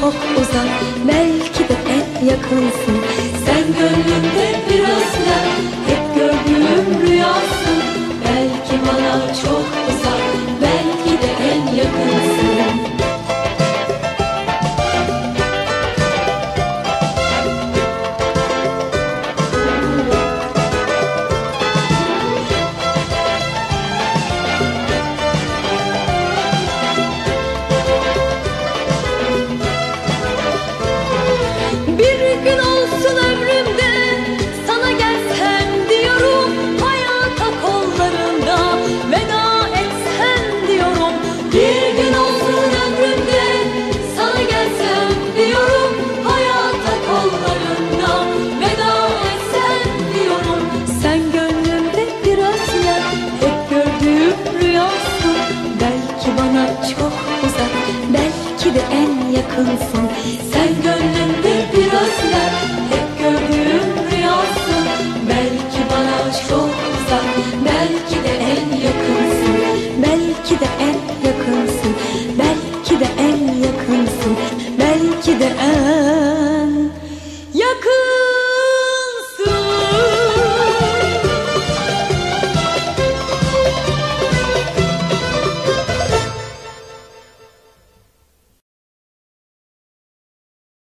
çok uzak, belki de en yakınsın. Sen gönlümde biraz yer, hep gördüğüm rüyasın. Belki bana çok uzak, belki de en yakınsın. Bir gün olsun ömrümde sana gelsem diyorum, hayata kollarında veda etsen diyorum. Bir gün olsun ömrümde sana gelsem diyorum, hayata kollarında veda etsen diyorum. Sen gönlümde biraz yer, hep gördüğüm rüyasın. Belki bana çok uzak, belki de en yakınsın. Sen gönlümde biraz yer, hep gördüğüm rüyasın. Belki bana çok uzak, belki de en yakınsın. Belki de en yakınsın, belki de en yakınsın, belki de en yakın.